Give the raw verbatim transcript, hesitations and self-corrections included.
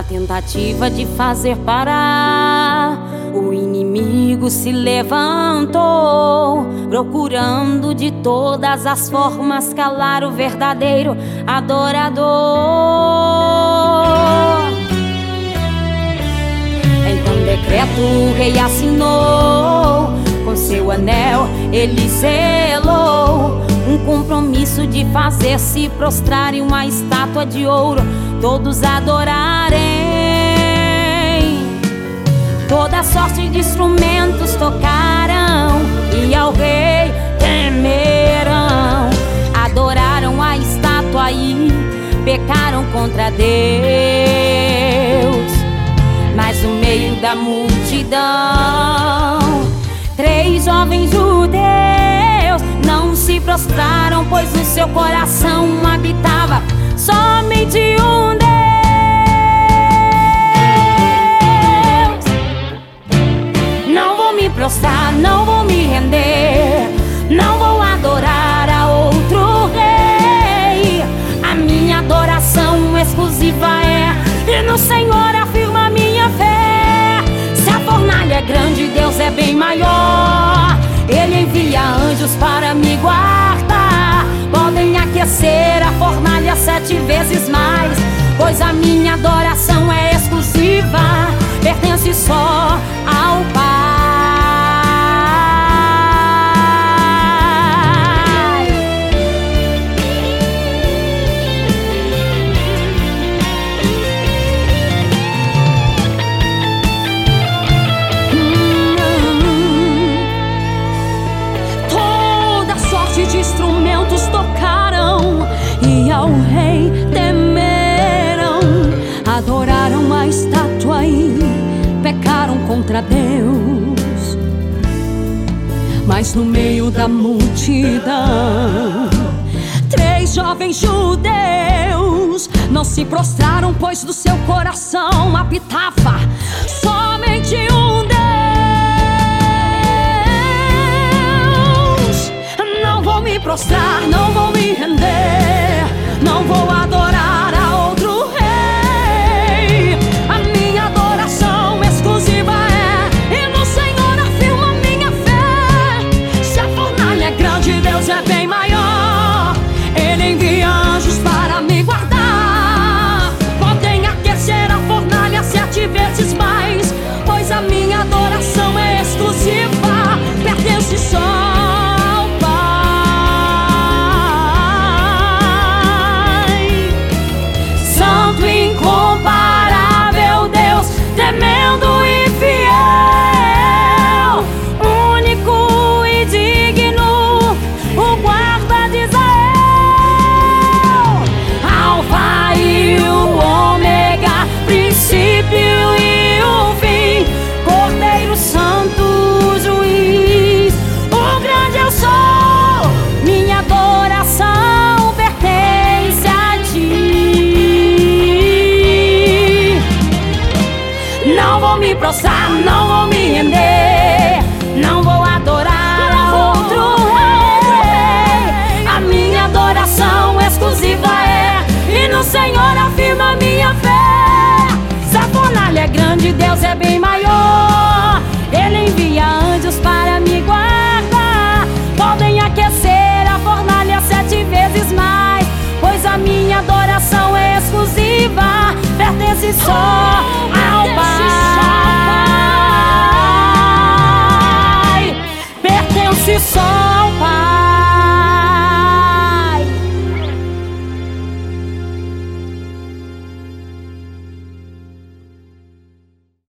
tentativa de fazer parar, o inimigo se levantou, procurando de todas as formas calar o verdadeiro adorador. Então decreto o rei assinou, com seu anel ele selou um compromisso de fazer se prostrar em uma estátua de ouro, todos adorarem. Toda sorte de instrumentos tocaram e ao rei temerão. Adoraram a estátua e pecaram contra Deus. Mas no meio da multidão, três jovens judeus não se prostraram, pois no seu coração habitava somente um Deus. Não vou me prostrar, não vou me render, não vou adorar a outro rei. A minha adoração exclusiva é, e no Senhor afirma a minha fé. Se a fornalha é grande, Deus é bem maior. Ele envia anjos para me guardar. Podem aquecer a fornalha sete vezes mais, pois a minha adoração é exclusiva, pertence só ao Pai. De instrumentos tocaram e ao rei temeram. Adoraram a estátua e pecaram contra Deus. Mas no meio da multidão, três jovens judeus não se prostraram, pois do seu coração habitava somente um Deus. Prostrar, não vou me render, não vou adorar a outro rei. A minha adoração exclusiva é, e no Senhor afirma minha fé. Se a fornalha é grande, Deus é bem maior. Ele envia anjos para me guardar. Podem aquecer a fornalha sete vezes mais, pois a minha adoração é exclusiva, pertence só. Incomparável Deus, tremendo e fiel, único e digno, o guarda de Israel. Alfa e o ômega, princípio e o fim, Cordeiro Santo, juiz, o grande eu sou. Minha adoração pertence a ti. Não vou me prostrar, não vou me render, não vou adorar a outro rei. A minha adoração exclusiva é, e no Senhor afirma a minha fé. Se a fornalha é grande, Deus é bem maior. Ele envia anjos para me guardar. Podem aquecer a fornalha sete vezes mais, pois a minha adoração é exclusiva, pertence só ao Pai. Pertence só ao Pai.